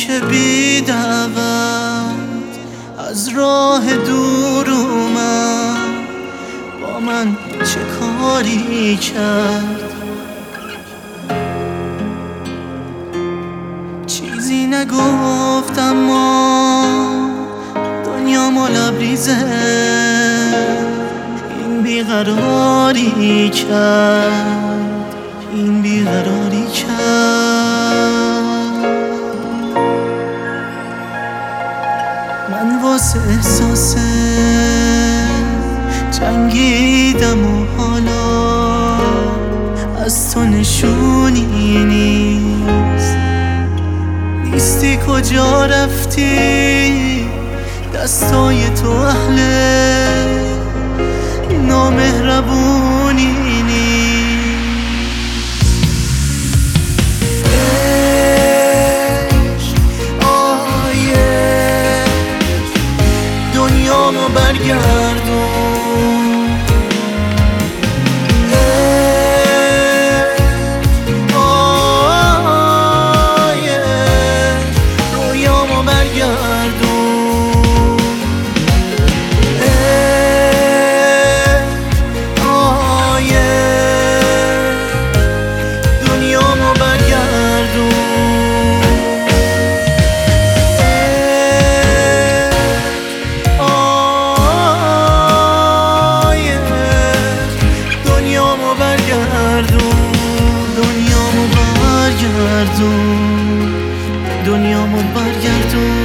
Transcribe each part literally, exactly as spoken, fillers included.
که بی دعوت از راه دور اومد، با من چه کاری کرد؟ چیزی نگفت اما دنیامو لبریزه این بیقراری کرد، این بیقراری کرد. من واسه احساس جنگیدم و حالا از تو نشونی نیست. نیستی کجا رفتی؟ دستای تو اهل نامهربونی نیست. عشق آیه دنیامو برگردون، عشق آیه رویامو برگردون. دنیامو برگردون.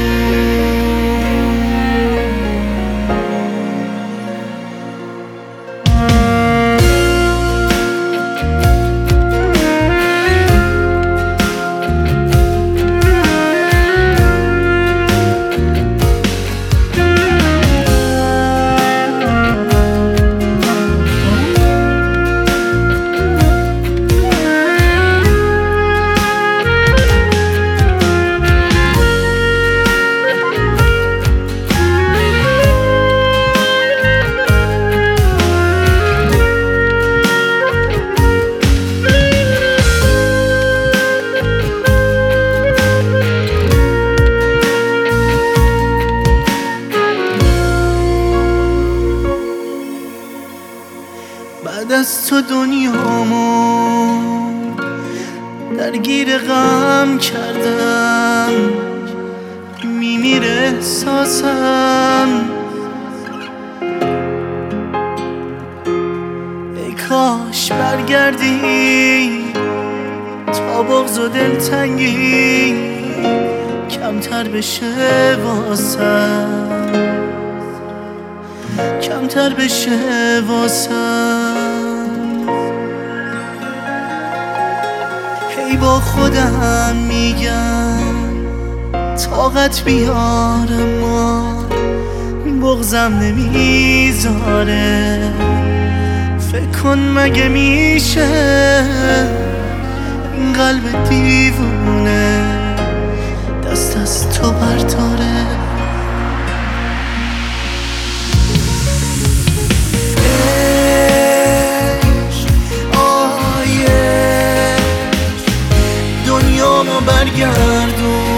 بعد از تو دنیامو درگیر غم کردم، میمیره احساسم. ای کاش برگردی تا بغض و دلتنگی کمتر بشه واسم، کمتر بشه واسم. هی با خودم میگم طاقت بیارم ما بغضم نمیذاره. فکر کن مگه میشه این قلب دیوونه دست از تو برداره؟ دنیامو برگردون.